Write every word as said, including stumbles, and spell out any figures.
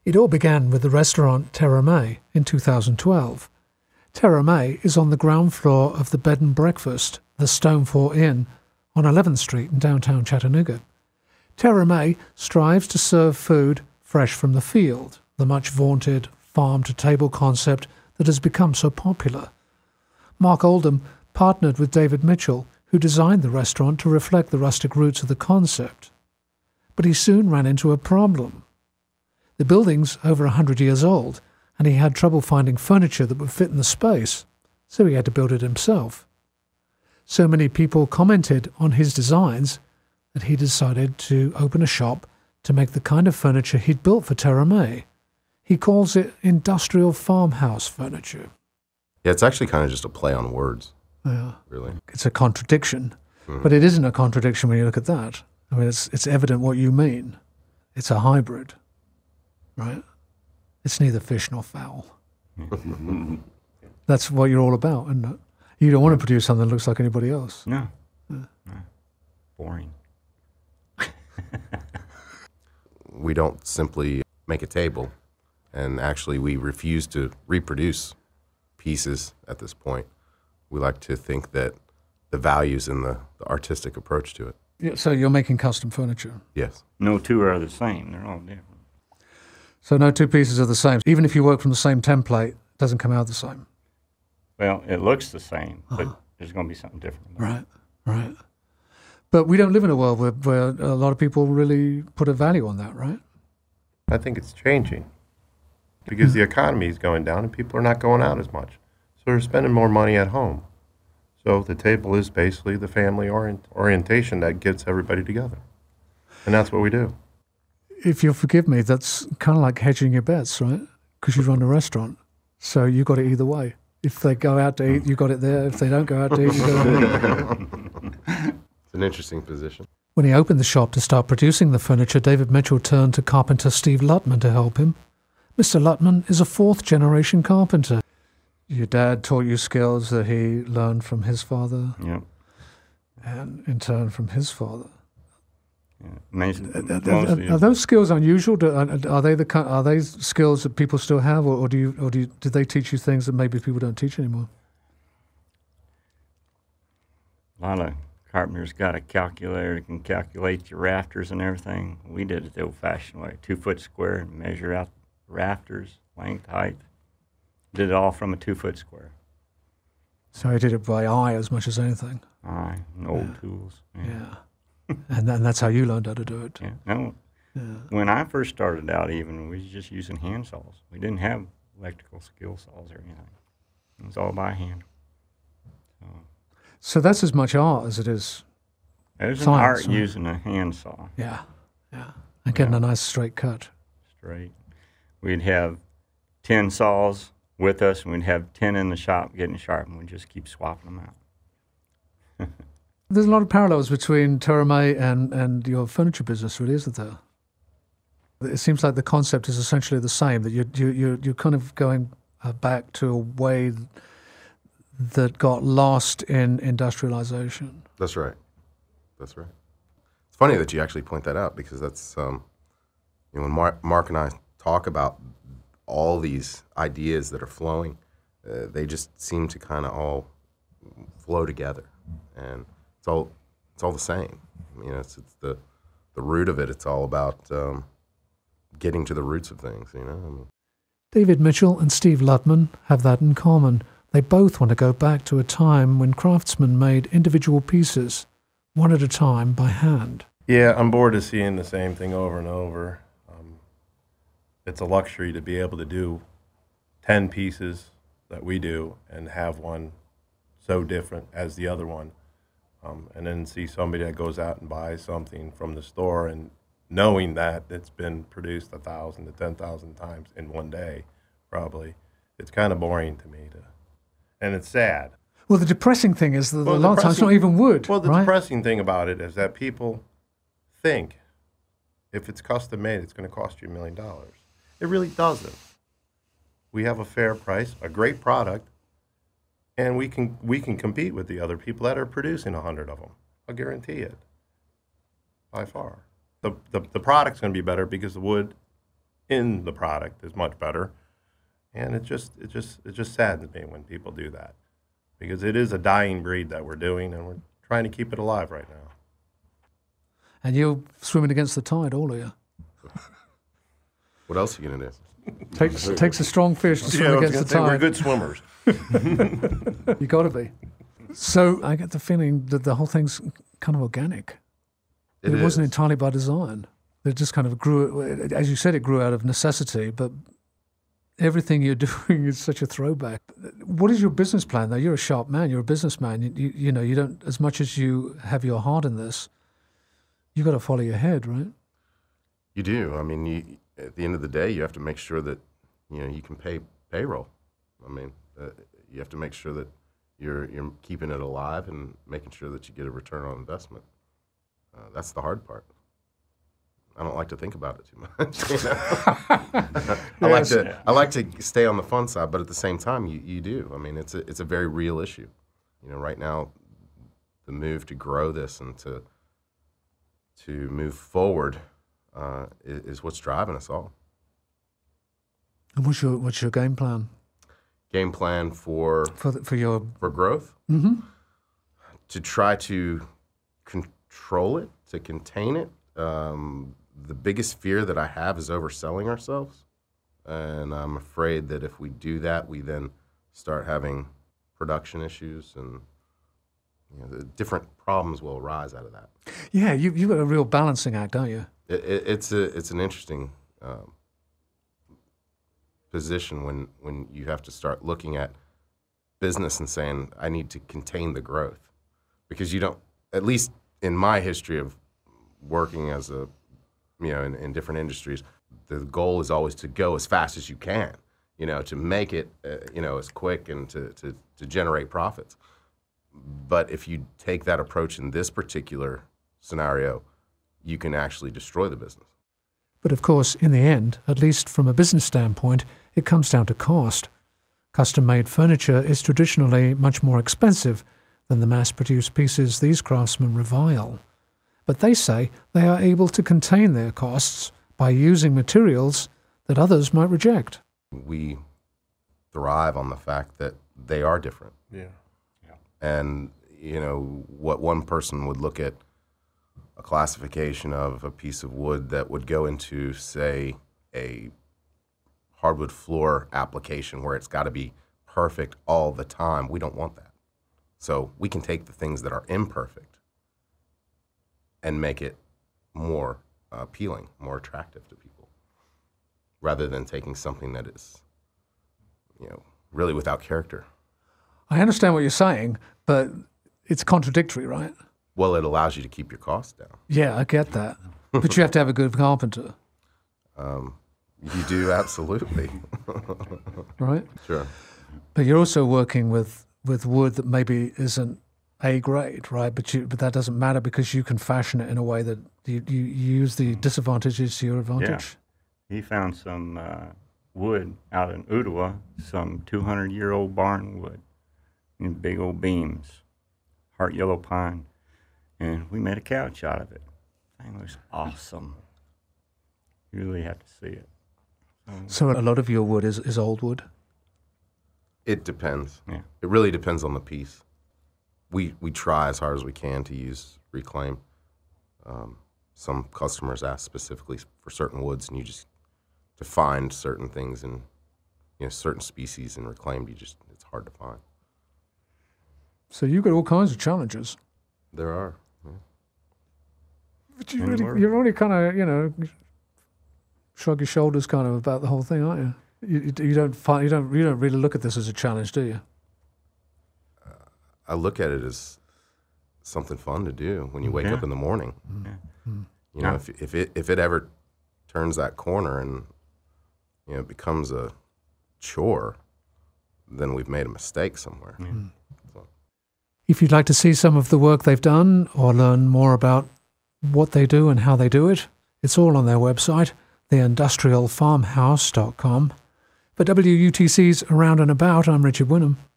It all began with the restaurant Terra May in two thousand twelve. Terra May is on the ground floor of the bed and breakfast, the Stonefort Inn, on eleventh Street in downtown Chattanooga. Terra May strives to serve food fresh from the field, the much vaunted farm-to-table concept that has become so popular. Mark Oldham partnered with David Mitchell, who designed the restaurant to reflect the rustic roots of the concept. But he soon ran into a problem. The building's over a hundred years old, and he had trouble finding furniture that would fit in the space, so he had to build it himself. So many people commented on his designs that he decided to open a shop to make the kind of furniture he'd built for Terra May. He calls it industrial farmhouse furniture. Yeah, it's actually kind of just a play on words. Yeah. Really. It's a contradiction, Mm. but it isn't a contradiction when you look at that. I mean, it's it's evident what you mean. It's a hybrid, right? It's neither fish nor fowl. That's what you're all about, isn't it? You don't want to produce something that looks like anybody else. No. no. Boring. We don't simply make a table, and actually we refuse to reproduce pieces at this point. We like to think that the value's in the, the artistic approach to it. Yeah, so you're making custom furniture. Yes. No two are the same. They're all different. So no two pieces are the same. Even if you work from the same template, it doesn't come out the same. Well, it looks the same, but Uh-huh. there's going to be something different about Right, right. But we don't live in a world where, where a lot of people really put a value on that, right? I think it's changing because the economy is going down and people are not going out as much. So they're spending more money at home. So the table is basically the family orient, orientation that gets everybody together. And that's what we do. If you'll forgive me, that's kind of like hedging your bets, right? Because you run a restaurant. So you got it either way. If they go out to eat, you got it there. If they don't go out to eat, you got it there. It's an interesting position. When he opened the shop to start producing the furniture, David Mitchell turned to carpenter Steve Lutman to help him. Mister Lutman is a fourth-generation carpenter. Your dad taught you skills that he learned from his father, it. Yep. and in turn from his father. Yeah. Most, Are, mostly, are those skills unusual? Do, are, are they the ki- are they skills that people still have, or, or do you or do you, did they teach you things that maybe people don't teach anymore? a lot of carpenters got a calculator that can calculate your rafters and everything. We did it the old-fashioned way, two-foot square, and measure out rafters, length, height. Did it all from a two-foot square. So he did it by eye as much as anything. Aye, and old Yeah. tools. Yeah, and then that's how you learned how to do it. Yeah. No, Yeah. when I first started out, even we was just using hand saws. We didn't have electrical skill saws or anything. It was all by hand. So So that's as much art as it is. there's an Science, art right? using a hand saw, Yeah, yeah, and getting Yeah. a nice straight cut. straight. We'd have ten saws with us, and we'd have ten in the shop getting sharpened. We'd just keep swapping them out. There's a lot of parallels between Terra May and, and your furniture business, really, isn't there? It seems like the concept is essentially the same, that you're, you, you're, you're kind of going uh, back to a way that got lost in industrialization. That's right. That's right. It's funny that you actually point that out because that's, um, you know, when Mark, Mark and I talk about all these ideas that are flowing, uh, they just seem to kind of all flow together. And it's all it's all the same. You know, it's, it's the the root of it. It's all about um, getting to the roots of things. You know. I mean, David Mitchell and Steve Lutman have that in common. They both want to go back to a time when craftsmen made individual pieces, one at a time, by hand. Yeah, I'm bored of seeing the same thing over and over. Um, it's a luxury to be able to do ten pieces that we do and have one so different as the other one. Um, and then see somebody that goes out and buys something from the store and knowing that it's been produced a thousand to ten thousand times in one day, probably. It's kind of boring to me, to, and it's sad. Well, the depressing thing is that Well, a lot of times it's not even wood, Well, the right? depressing thing about it is that people think if it's custom made, it's going to cost you a million dollars. It really doesn't. We have a fair price, a great product, and we can we can compete with the other people that are producing a hundred of them. I guarantee it. By far, the the, the product's going to be better because the wood in the product is much better. And it just it just it just saddens me when people do that, because it is a dying breed that we're doing, and we're trying to keep it alive right now. And you're swimming against the tide, all of you. What else are you gonna do? Takes takes a strong fish to swim Yeah, I was against gonna the say, tide. we're good swimmers. You got to be. So I get the feeling that the whole thing's kind of organic. It It, wasn't is. entirely by design. It just kind of grew, as you said, it grew out of necessity, but everything you're doing is such a throwback. What is your business plan, though? You're a sharp man. You're a businessman. You, you, you know, you don't, as much as you have your heart in this, you got to follow your head, right? You do. I mean, you, at the end of the day, you have to make sure that, you know, you can pay payroll. I mean, uh, you have to make sure that you're you're keeping it alive and making sure that you get a return on investment. Uh, that's the hard part. I don't like to think about it too much. You know? I like to I like to stay on the fun side, but at the same time, you, you do. I mean, it's a it's a very real issue. You know, right now, the move to grow this and to to move forward uh, is, is what's driving us all. And what's your what's your game plan Game plan for for the, for your? for growth, Mm-hmm. to try to control it, to contain it. Um, the biggest fear that I have is overselling ourselves, and I'm afraid that if we do that, we then start having production issues, and you know, the different problems will arise out of that. Yeah, you you've got a real balancing act, don't you? It, it, it's a it's an interesting um, position when when you have to start looking at business and saying, I need to contain the growth, because you don't. At least in my history of working as a, you know, in, in different industries, the goal is always to go as fast as you can, you know, to make it, uh, you know, as quick and to, to, to generate profits. But if you take that approach in this particular scenario, you can actually destroy the business. But of course, in the end, at least from a business standpoint, it comes down to cost. Custom-made furniture is traditionally much more expensive than the mass-produced pieces these craftsmen revile. But they say they are able to contain their costs by using materials that others might reject. We thrive on the fact that they are different. Yeah. And, you know, what one person would look at a classification of a piece of wood that would go into, say, a hardwood floor application where it's got to be perfect all the time. We don't want that. So we can take the things that are imperfect and make it more uh, appealing, more attractive to people, rather than taking something that is, you know, really without character. I understand what you're saying, but it's contradictory, right? Well, it allows you to keep your costs down. Yeah, I get that. But you have to have a good carpenter, Um, you do, absolutely. right? Sure. But you're also working with, with wood that maybe isn't A grade, right? But you but that doesn't matter because you can fashion it in a way that you, you use the disadvantages to your advantage. He found some uh, wood out in Ottawa, some two hundred year old barn wood, in big old beams, heart yellow pine, and we made a couch out of it. Thing was awesome. You really have to see it. So a lot of your wood is, is old wood. It depends. Yeah. It really depends on the piece. We we try as hard as we can to use reclaim. Um, some customers ask specifically for certain woods, and you just to find certain things and you know certain species in reclaimed, you just it's hard to find. So you've got all kinds of challenges. There are. Yeah. But you And really, we're- you're only kind of, you know, shrug your shoulders kind of about the whole thing, aren't you? You, you you don't find you don't you don't really look at this as a challenge, do you? I look at it as something fun to do when you wake Yeah. up in the morning. Yeah. You know, Yeah. if if it if it ever turns that corner and you know it becomes a chore, then we've made a mistake somewhere. Yeah. If you'd like to see some of the work they've done or learn more about what they do and how they do it, it's all on their website, the industrial farmhouse dot com. For W U T C's Around and About, I'm Richard Wynnum.